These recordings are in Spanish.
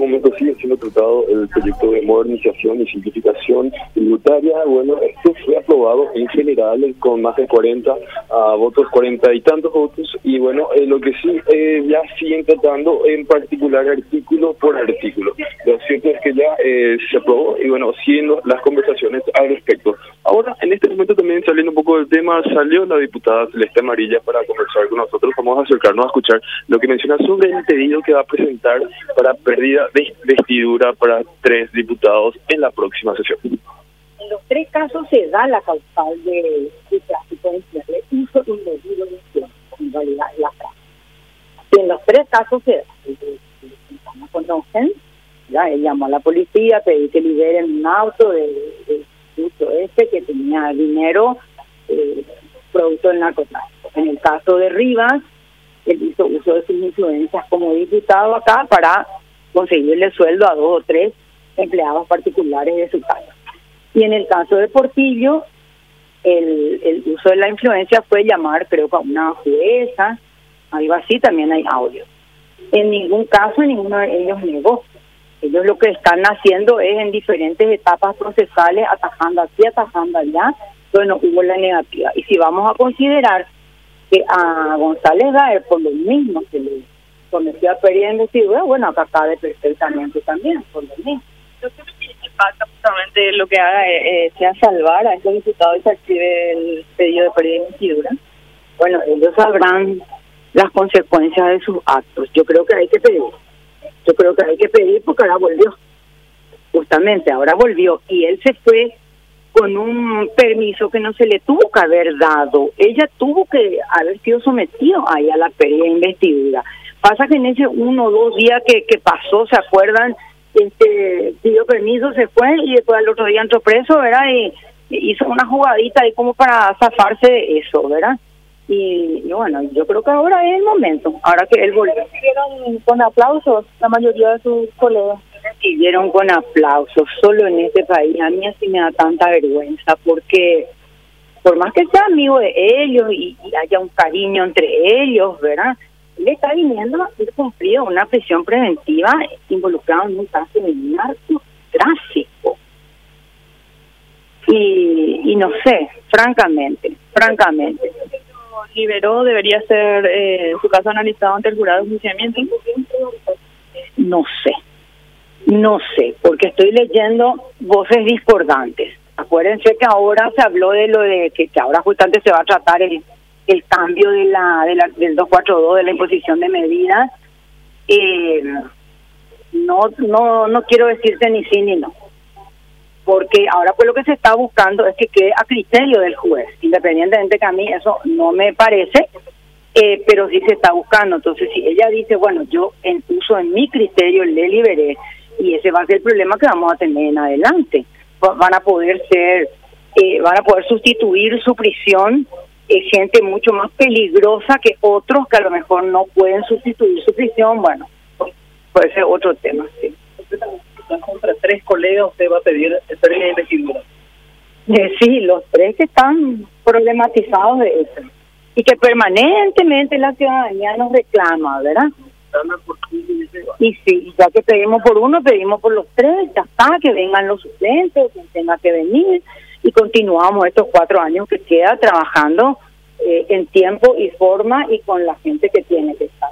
momento sigue siendo tratado el proyecto de modernización y simplificación tributaria. Bueno, esto fue aprobado en general con más de 40 votos, 40 y tantos votos, y bueno, lo que sí, ya siguen tratando en particular artículo por artículo. Lo cierto es que ya se aprobó y bueno, siguen las conversaciones al respecto. Ahora, en este momento también saliendo un poco del tema, salió la diputada Celeste Amarilla para conversar con nosotros. Vamos a acercarnos a escuchar lo que menciona sobre el pedido que va a presentar para pérdida de investidura para 3 diputados en la próxima sesión. En los 3 casos se da la causal de tráfico de influencia, uso indebido de influencia, en realidad la práctica. Y en los 3 casos se da. No conocen, ya él llamó a la policía, pedí que liberen un auto de uso que tenía dinero producto del narcotráfico. En el caso de Rivas, él hizo uso de sus influencias como diputado acá para conseguirle sueldo a 2 o 3 empleados particulares de su casa. Y en el caso de Portillo, el uso de la influencia fue llamar, creo que a una jueza, algo así, también hay audio. En ningún caso, ninguno de ellos negó. Ellos lo que están haciendo es en diferentes etapas procesales, atajando aquí, atajando allá, bueno, hubo la negativa. Y si vamos a considerar que a González Daer por lo mismo se le sometió a pérdida de investidura, bueno, acá cabe perfectamente también, por lo mismo. Yo creo que falta justamente lo que haga sea salvar a estos diputados y se active el pedido de pérdida de investidura. Bueno, ellos sabrán las consecuencias de sus actos. Yo creo que hay que pedir. Porque ahora volvió. Justamente, ahora volvió. Y él se fue con un permiso que no se le tuvo que haber dado. Ella tuvo que haber sido sometido ahí a la pérdida de investidura. Pasa que en ese 1 o 2 días que pasó, ¿se acuerdan? Pidió permiso, se fue y después al otro día entró preso, ¿verdad? Y hizo una jugadita ahí como para zafarse de eso, ¿verdad? Y bueno, yo creo que ahora es el momento, ahora que él volvió. Recibieron con aplausos la mayoría de sus colegas. Recibieron con aplausos, solo en este país. A mí así me da tanta vergüenza, porque por más que sea amigo de ellos y haya un cariño entre ellos, ¿verdad? Él está viniendo a ser cumplido una prisión preventiva involucrado en un caso de narcotráfico. Y no sé, francamente. Liberó, debería ser su caso analizado ante el jurado de enjuiciamiento. No sé, porque estoy leyendo voces discordantes. Acuérdense que ahora se habló de lo de que ahora justamente se va a tratar el cambio del 242 de la imposición de medidas. No quiero decirte ni sí ni no, porque ahora pues lo que se está buscando es que quede a criterio del juez, independientemente que a mí eso no me parece, pero sí se está buscando. Entonces, si ella dice, bueno, yo uso en mi criterio le liberé, y ese va a ser el problema que vamos a tener en adelante. Van a poder sustituir su prisión gente mucho más peligrosa que otros que a lo mejor no pueden sustituir su prisión. Bueno, puede ser otro tema, sí. Contra 3 colegas usted va a pedir pérdida de investidura. Sí, los 3 que están problematizados de eso y que permanentemente la ciudadanía nos reclama, ¿verdad? Y sí, ya que pedimos por uno, pedimos por los 3, ya está, que vengan los suplentes, quien tenga que venir, y continuamos estos 4 años que queda trabajando en tiempo y forma y con la gente que tiene que estar.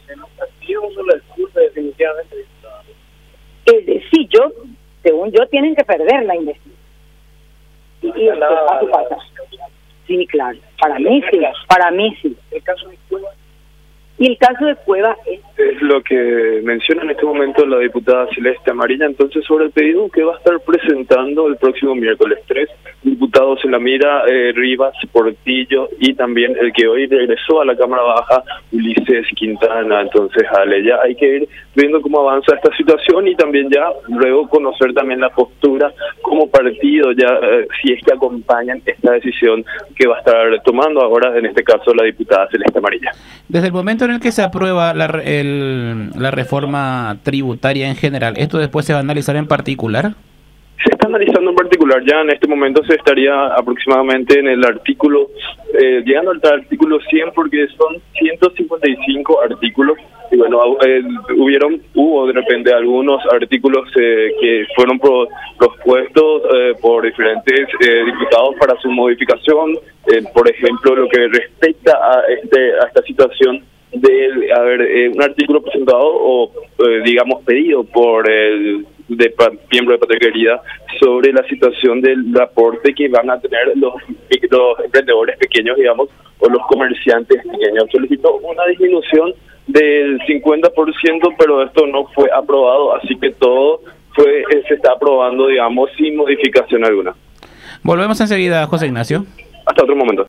Sí, según yo, tienen que perder la investigación. Y a su casa. Sí, claro, para mí sí. El caso de Cueva. Y el caso de Cueva es lo que menciona en este momento la diputada Celeste Amarilla, entonces, sobre el pedido que va a estar presentando el próximo miércoles. 3 diputados en la mira, Rivas, Portillo, y también el que hoy regresó a la Cámara Baja, Ulises Quintana. Entonces, Ale, ya hay que ir viendo cómo avanza esta situación y también ya luego conocer también la postura como partido, ya si es que acompañan esta decisión que va a estar tomando ahora, en este caso, la diputada Celeste Amarilla. Desde el momento en el que se aprueba la reforma tributaria en general, ¿esto después se va a analizar en particular? Se está analizando en particular, ya en este momento se estaría aproximadamente en el artículo, llegando al artículo 100, porque son 155 artículos y bueno, hubo de repente algunos artículos que fueron propuestos por diferentes diputados para su modificación, por ejemplo, lo que respecta a esta situación de un artículo presentado o digamos pedido por el miembro de Patria Querida sobre la situación del aporte que van a tener los emprendedores pequeños, digamos, o los comerciantes pequeños. Solicitó una disminución del 50%, pero esto no fue aprobado, así que todo se está aprobando, digamos, sin modificación alguna. Volvemos enseguida, José Ignacio. Hasta otro momento.